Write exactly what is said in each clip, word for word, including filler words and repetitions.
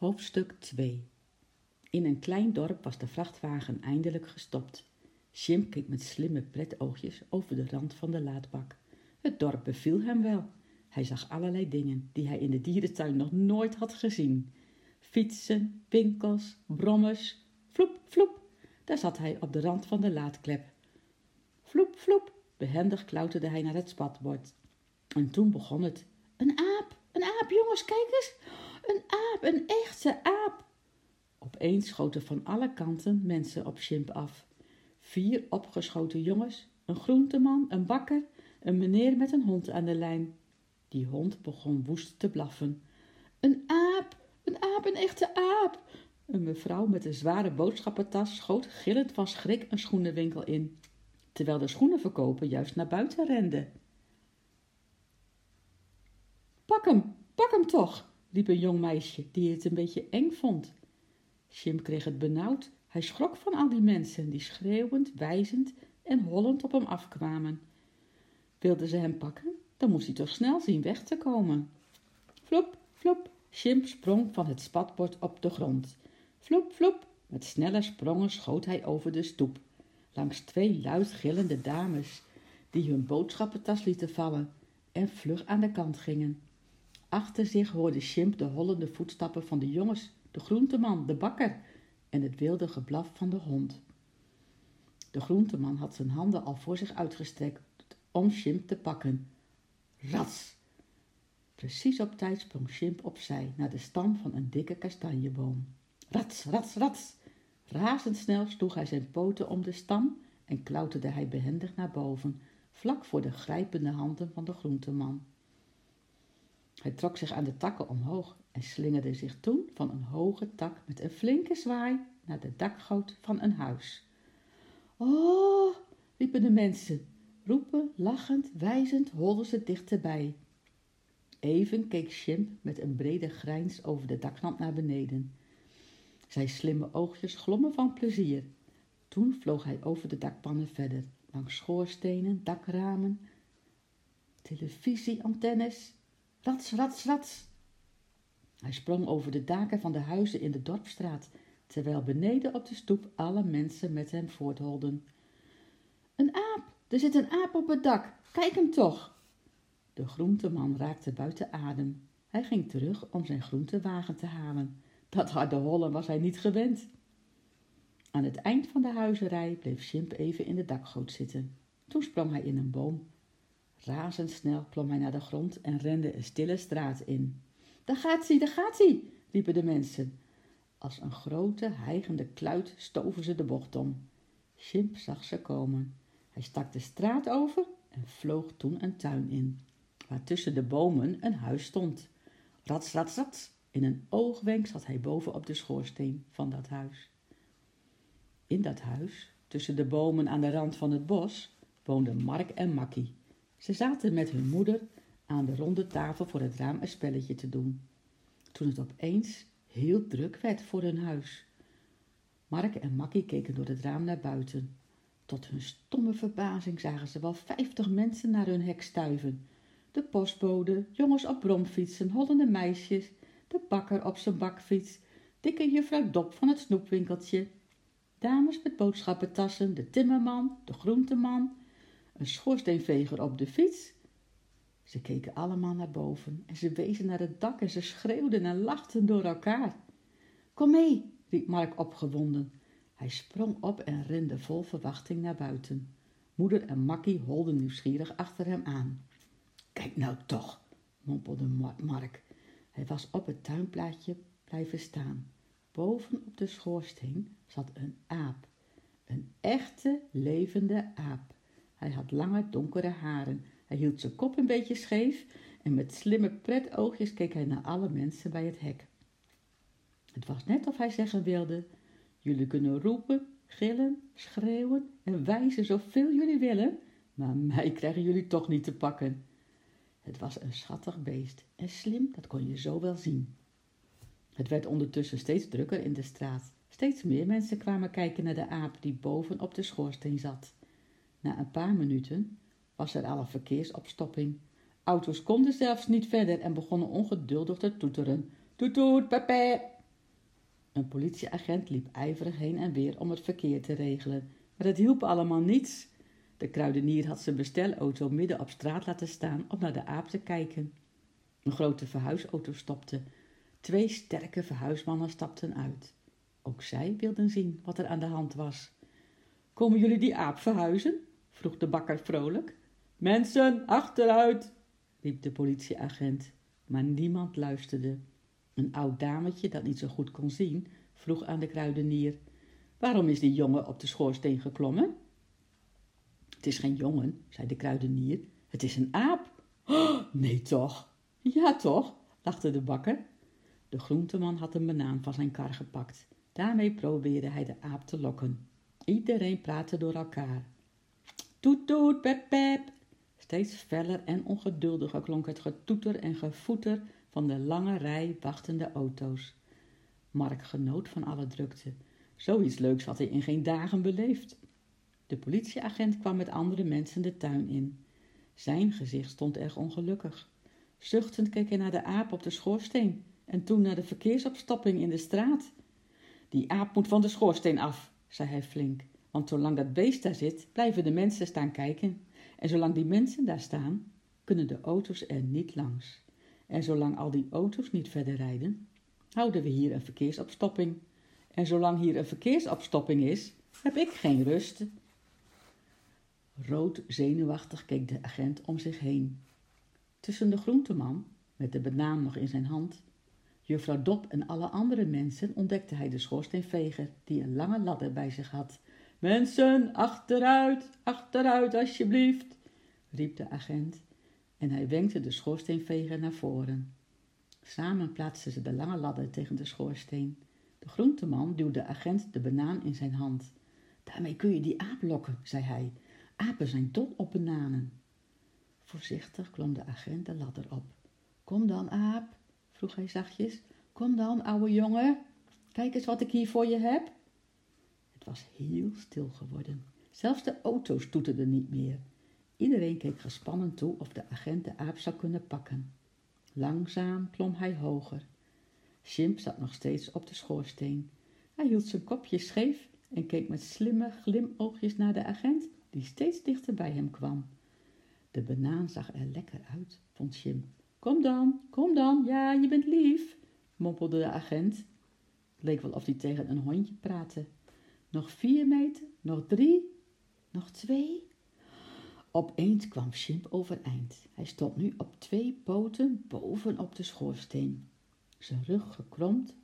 Hoofdstuk twee. In een klein dorp was de vrachtwagen eindelijk gestopt. Sjimp keek met slimme pretoogjes over de rand van de laadbak. Het dorp beviel hem wel. Hij zag allerlei dingen die hij in de dierentuin nog nooit had gezien. Fietsen, winkels, brommers. Vloep, vloep, daar zat hij op de rand van de laadklep. Vloep, vloep, behendig klauterde hij naar het spatbord. En toen begon het. Een aap, een aap, jongens, kijk eens. Een aap, een echte aap. Opeens schoten van alle kanten mensen op Sjimp af. Vier opgeschoten jongens, een groenteman, een bakker, een meneer met een hond aan de lijn. Die hond begon woest te blaffen. Een aap, een aap, een echte aap. Een mevrouw met een zware boodschappentas schoot gillend van schrik een schoenenwinkel in, terwijl de schoenenverkoper juist naar buiten rende. Pak hem, pak hem toch, riep een jong meisje die het een beetje eng vond. Sjimp kreeg het benauwd. Hij schrok van al die mensen die schreeuwend, wijzend en hollend op hem afkwamen. Wilden ze hem pakken, dan moest hij toch snel zien weg te komen. Vloep, vloep, Sjimp sprong van het spatbord op de grond. Vloep, vloep, met snelle sprongen schoot hij over de stoep, langs twee luid gillende dames, die hun boodschappentas lieten vallen en vlug aan de kant gingen. Achter zich hoorde Sjimp de hollende voetstappen van de jongens, de groenteman, de bakker en het wilde geblaf van de hond. De groenteman had zijn handen al voor zich uitgestrekt om Sjimp te pakken. Rats! Precies op tijd sprong Sjimp opzij naar de stam van een dikke kastanjeboom. Rats, rats, rats! Razendsnel sloeg hij zijn poten om de stam en klauterde hij behendig naar boven, vlak voor de grijpende handen van de groenteman. Hij trok zich aan de takken omhoog en slingerde zich toen van een hoge tak met een flinke zwaai naar de dakgoot van een huis. Oh, riepen de mensen. Roepen, lachend, wijzend holden ze dichterbij. Even keek Sjimp met een brede grijns over de dakrand naar beneden. Zijn slimme oogjes glommen van plezier. Toen vloog hij over de dakpannen verder, langs schoorstenen, dakramen, televisieantennes. Rats, rats, rats. Hij sprong over de daken van de huizen in de dorpstraat, terwijl beneden op de stoep alle mensen met hem voortholden. Een aap, er zit een aap op het dak, kijk hem toch. De groenteman raakte buiten adem. Hij ging terug om zijn groentewagen te halen. Dat harde hollen was hij niet gewend. Aan het eind van de huizenrij bleef Sjimp even in de dakgoot zitten. Toen sprong hij in een boom. Razendsnel klom hij naar de grond en rende een stille straat in. Daar gaat hij, daar gaat hij, riepen de mensen. Als een grote, hijgende kluit stoven ze de bocht om. Sjimp zag ze komen. Hij stak de straat over en vloog toen een tuin in, waar tussen de bomen een huis stond. Rats, rats, rats. In een oogwenk zat hij boven op de schoorsteen van dat huis. In dat huis, tussen de bomen aan de rand van het bos, woonden Mark en Makkie. Ze zaten met hun moeder aan de ronde tafel voor het raam een spelletje te doen, toen het opeens heel druk werd voor hun huis. Mark en Makkie keken door het raam naar buiten. Tot hun stomme verbazing zagen ze wel vijftig mensen naar hun hek stuiven. De postbode, jongens op bromfietsen, hollende meisjes, de bakker op zijn bakfiets, dikke juffrouw Dop van het snoepwinkeltje, dames met boodschappentassen, de timmerman, de groenteman, een schoorsteenveger op de fiets. Ze keken allemaal naar boven en ze wezen naar het dak en ze schreeuwden en lachten door elkaar. Kom mee, riep Mark opgewonden. Hij sprong op en rende vol verwachting naar buiten. Moeder en Makkie holden nieuwsgierig achter hem aan. Kijk nou toch, mompelde Mark. Hij was op het tuinplaatje blijven staan. Boven op de schoorsteen zat een aap. Een echte, levende aap. Hij had lange, donkere haren. Hij hield zijn kop een beetje scheef en met slimme pretoogjes keek hij naar alle mensen bij het hek. Het was net of hij zeggen wilde: jullie kunnen roepen, gillen, schreeuwen en wijzen zoveel jullie willen, maar mij krijgen jullie toch niet te pakken. Het was een schattig beest en slim, dat kon je zo wel zien. Het werd ondertussen steeds drukker in de straat. Steeds meer mensen kwamen kijken naar de aap die boven op de schoorsteen zat. Na een paar minuten was er al een verkeersopstopping. Auto's konden zelfs niet verder en begonnen ongeduldig te toeteren. Toet toet, pepe. Een politieagent liep ijverig heen en weer om het verkeer te regelen, maar het hielp allemaal niets. De kruidenier had zijn bestelauto midden op straat laten staan om naar de aap te kijken. Een grote verhuisauto stopte. Twee sterke verhuismannen stapten uit. Ook zij wilden zien wat er aan de hand was. Komen jullie die aap verhuizen? Vroeg de bakker vrolijk. Mensen, achteruit, riep de politieagent, maar niemand luisterde. Een oud dametje dat niet zo goed kon zien, vroeg aan de kruidenier. Waarom is die jongen op de schoorsteen geklommen? Het is geen jongen, zei de kruidenier. Het is een aap. Oh, nee toch? Ja toch, lachte de bakker. De groenteman had een banaan van zijn kar gepakt. Daarmee probeerde hij de aap te lokken. Iedereen praatte door elkaar. Toet toet, pep pep. Steeds feller en ongeduldiger klonk het getoeter en gevoeter van de lange rij wachtende auto's. Mark genoot van alle drukte. Zoiets leuks had hij in geen dagen beleefd. De politieagent kwam met andere mensen de tuin in. Zijn gezicht stond erg ongelukkig. Zuchtend keek hij naar de aap op de schoorsteen en toen naar de verkeersopstopping in de straat. Die aap moet van de schoorsteen af, zei hij flink, want zolang dat beest daar zit, blijven de mensen staan kijken. En zolang die mensen daar staan, kunnen de auto's er niet langs. En zolang al die auto's niet verder rijden, houden we hier een verkeersopstopping. En zolang hier een verkeersopstopping is, heb ik geen rust. Rood zenuwachtig keek de agent om zich heen. Tussen de groenteman, met de banaan nog in zijn hand, juffrouw Dop en alle andere mensen ontdekte hij de schoorsteenveger, die een lange ladder bij zich had. Mensen, achteruit, achteruit alsjeblieft, riep de agent en hij wenkte de schoorsteenveger naar voren. Samen plaatsten ze de lange ladder tegen de schoorsteen. De groenteman duwde de agent de banaan in zijn hand. Daarmee kun je die aap lokken, zei hij. Apen zijn dol op bananen. Voorzichtig klom de agent de ladder op. Kom dan, aap, vroeg hij zachtjes. Kom dan, ouwe jongen. Kijk eens wat ik hier voor je heb. Het was heel stil geworden. Zelfs de auto's toeterden niet meer. Iedereen keek gespannen toe of de agent de aap zou kunnen pakken. Langzaam klom hij hoger. Sjimp zat nog steeds op de schoorsteen. Hij hield zijn kopje scheef en keek met slimme glimoogjes naar de agent, die steeds dichter bij hem kwam. De banaan zag er lekker uit, vond Sjimp. Kom dan, kom dan, ja, je bent lief, mompelde de agent. Het leek wel of hij tegen een hondje praatte. Nog vier meter, nog drie, nog twee. Opeens kwam Sjimp overeind. Hij stond nu op twee poten boven op de schoorsteen. Zijn rug gekromd,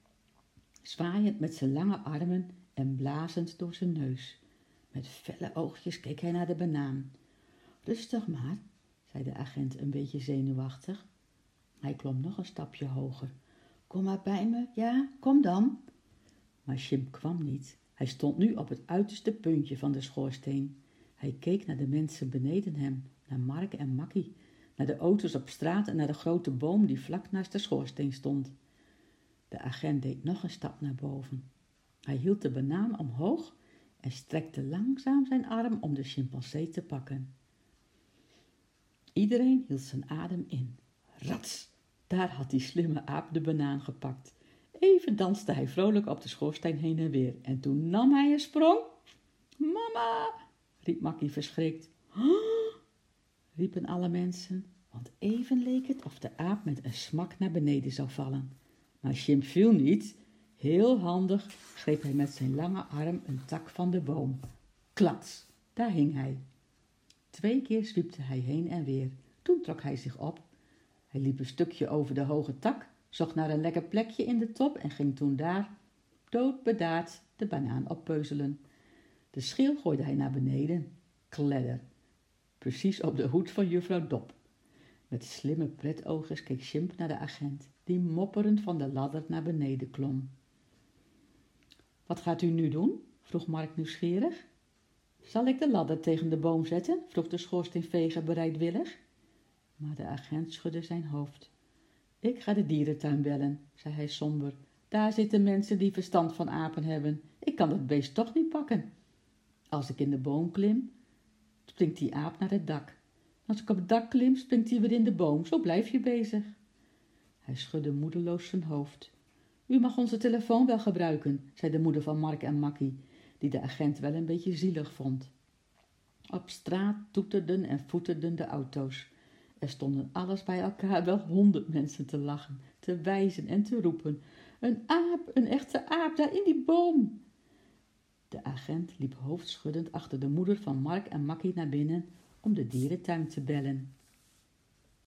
zwaaiend met zijn lange armen en blazend door zijn neus. Met felle oogjes keek hij naar de banaan. Rustig maar, zei de agent een beetje zenuwachtig. Hij klom nog een stapje hoger. Kom maar bij me, ja, kom dan. Maar Sjimp kwam niet. Hij stond nu op het uiterste puntje van de schoorsteen. Hij keek naar de mensen beneden hem, naar Mark en Makkie, naar de auto's op straat en naar de grote boom die vlak naast de schoorsteen stond. De agent deed nog een stap naar boven. Hij hield de banaan omhoog en strekte langzaam zijn arm om de chimpansee te pakken. Iedereen hield zijn adem in. Rats! Daar had die slimme aap de banaan gepakt. Even danste hij vrolijk op de schoorsteen heen en weer en toen nam hij een sprong. Mama! riep Makkie verschrikt. Oh! riepen alle mensen, want even leek het of de aap met een smak naar beneden zou vallen. Maar Sjimp viel niet. Heel handig greep hij met zijn lange arm een tak van de boom. Klats, daar hing hij. Twee keer zwiepte hij heen en weer. Toen trok hij zich op. Hij liep een stukje over de hoge tak, zocht naar een lekker plekje in de top en ging toen daar, doodbedaard, de banaan oppeuzelen. De schil gooide hij naar beneden. Kledder. Precies op de hoed van juffrouw Dop. Met slimme pretoogjes keek Sjimp naar de agent, die mopperend van de ladder naar beneden klom. Wat gaat u nu doen? vroeg Mark nieuwsgierig. Zal ik de ladder tegen de boom zetten? vroeg de schoorsteenveger bereidwillig. Maar de agent schudde zijn hoofd. Ik ga de dierentuin bellen, zei hij somber. Daar zitten mensen die verstand van apen hebben. Ik kan het beest toch niet pakken. Als ik in de boom klim, springt die aap naar het dak. Als ik op het dak klim, springt hij weer in de boom. Zo blijf je bezig. Hij schudde moedeloos zijn hoofd. U mag onze telefoon wel gebruiken, zei de moeder van Mark en Makkie, die de agent wel een beetje zielig vond. Op straat toeterden en voeterden de auto's. Er stonden alles bij elkaar wel honderd mensen te lachen, te wijzen en te roepen. Een aap, een echte aap, daar in die boom! De agent liep hoofdschuddend achter de moeder van Mark en Makkie naar binnen om de dierentuin te bellen.